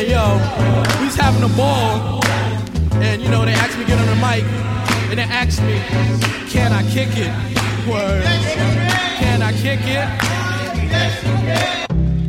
Hey yo, we was having a ball, and you know they asked me to get on the mic, and they asked me, can I kick it? Word. Can I kick it?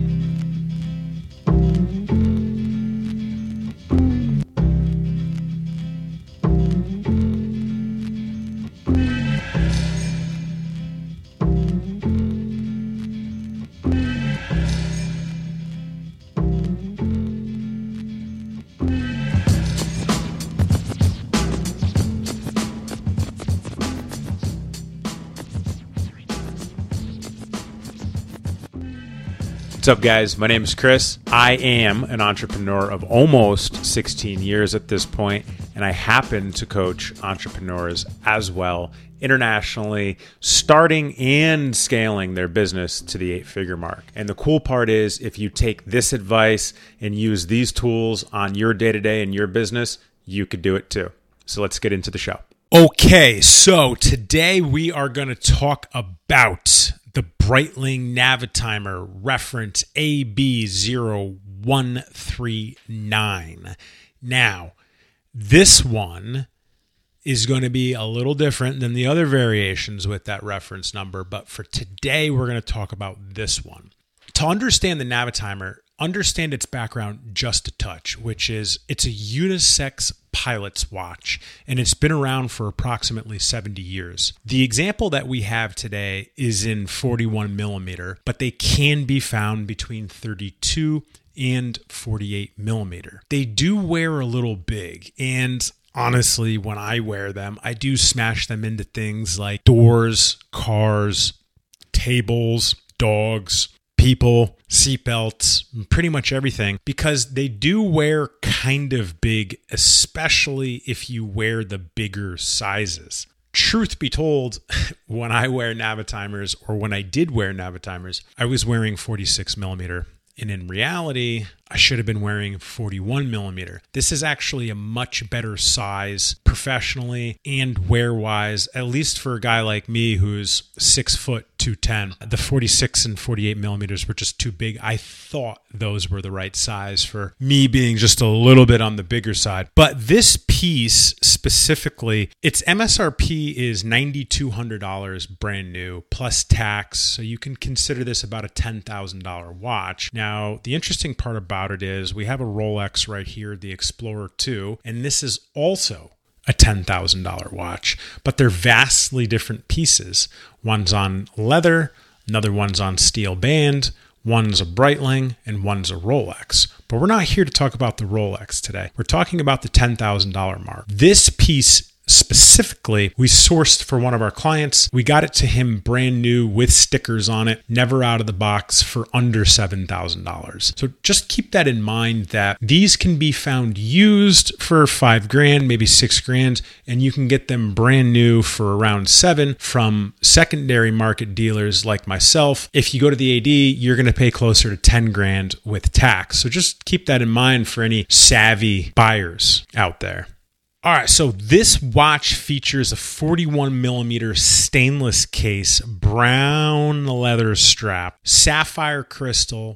What's up, guys? My name is Chris. I am an entrepreneur of almost 16 years at this point, and I happen to coach entrepreneurs as well internationally, starting and scaling their business to the 8-figure mark. And the cool part is, if you take this advice and use these tools on your day-to-day and your business, you could do it too. So let's get into the show. Okay, so today we are going to talk about the Breitling Navitimer reference AB0139. Now, this one is going to be a little different than the other variations with that reference number, but for today, we're going to talk about this one. To understand the Navitimer, understand its background just a touch, which is it's a unisex pilot's watch, and it's been around for approximately 70 years. The example that we have today is in 41 millimeter, but they can be found between 32 and 48 millimeter. They do wear a little big, and honestly, when I wear them, I do smash them into things like doors, cars, tables, dogs, people, seatbelts, pretty much everything, because they do wear kind of big, especially if you wear the bigger sizes. Truth be told, when I wear Navitimers, or when I did wear Navitimers, I was wearing 46 millimeter. And in reality, I should have been wearing 41 millimeter. This is actually a much better size professionally and wear-wise, at least for a guy like me who's 6 foot 210. The 46 and 48 millimeters were just too big. I thought those were the right size for me, being just a little bit on the bigger side. But this piece specifically, its MSRP is $9,200 brand new plus tax. So you can consider this about a $10,000 watch. Now, the interesting part about it is we have a Rolex right here, the Explorer 2, and this is also a $10,000 watch, but they're vastly different pieces. One's on leather, another one's on steel band, one's a Breitling, and one's a Rolex. But we're not here to talk about the Rolex today. We're talking about the $10,000 mark. This piece specifically, we sourced for one of our clients. We got it to him brand new with stickers on it, never out of the box, for under $7,000. So just keep that in mind, that these can be found used for $5,000, maybe $6,000, and you can get them brand new for around $7,000 from secondary market dealers like myself. If you go to the AD, you're going to pay closer to $10,000 with tax. So just keep that in mind for any savvy buyers out there. All right, so this watch features a 41 millimeter stainless case, brown leather strap, sapphire crystal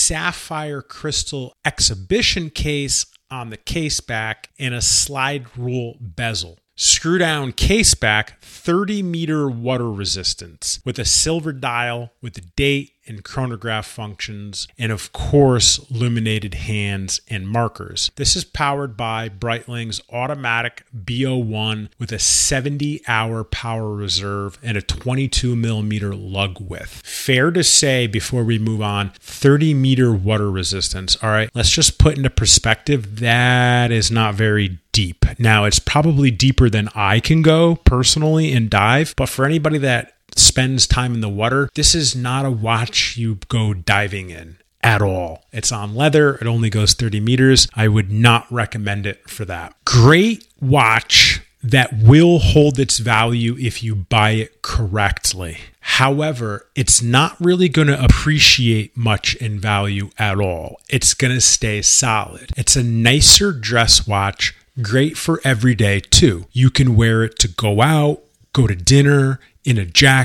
exhibition case on the case back, and a slide rule bezel. Screw down case back, 30 meter water resistance with a silver dial with the date and chronograph functions, and of course, illuminated hands and markers. This is powered by Breitling's automatic B01 with a 70-hour power reserve and a 22 millimeter lug width. Fair to say, before we move on, 30 meter water resistance. All right, let's just put into perspective, that is not very deep. Now, it's probably deeper than I can go personally and dive, but for anybody that spends time in the water, this is not a watch you go diving in at all. It's on leather. It only goes 30 meters. I would not recommend it for that. Great watch that will hold its value if you buy it correctly. However, it's not really going to appreciate much in value at all. It's going to stay solid. It's a nicer dress watch, great for every day too. You can wear it to go out, go to dinner, in a jacket,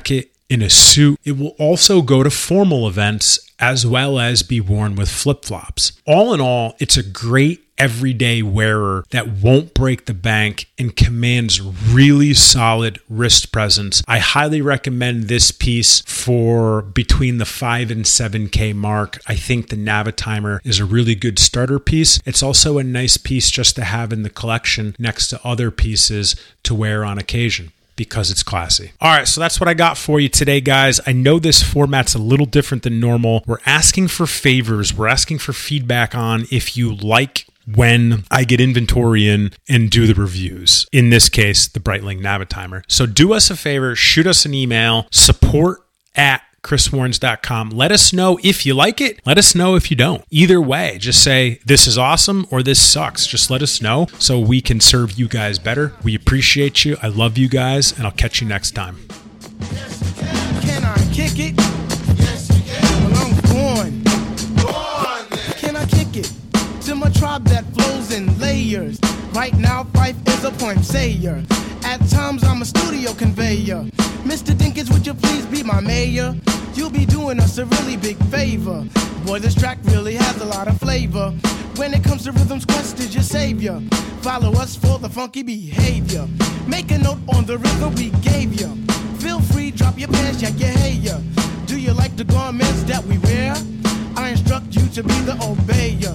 in a suit. It will also go to formal events as well as be worn with flip-flops. All in all, it's a great everyday wearer that won't break the bank and commands really solid wrist presence. I highly recommend this piece for between the 5 and 7K mark. I think the Navitimer is a really good starter piece. It's also a nice piece just to have in the collection next to other pieces to wear on occasion, because it's classy. All right, so that's what I got for you today, guys. I know this format's a little different than normal. We're asking for favors. We're asking for feedback on if you like when I get inventory in and do the reviews. In this case, the Breitling Navitimer. So do us a favor, shoot us an email, support@chriswarrens.com. Let us know if you like it. Let us know if you don't. Either way, just say this is awesome or this sucks. Just let us know so we can serve you guys better. We appreciate you. I love you guys, and I'll catch you next time. Can I kick it? Yes, you can. Well, I'm going. Go on, then. Can I kick it? To my tribe that flows in layers. Right now, Fife is a poem sayer. At times, I'm a studio conveyor. Mr. Dinkins, would you please be my mayor? You'll be doing us a really big favor. Boy, this track really has a lot of flavor. When it comes to rhythms, Quest is your savior. Follow us for the funky behavior. Make a note on the rhythm we gave you. Feel free, drop your pants, check your hair. Do you like the garments that we wear? I instruct you to be the obeyer.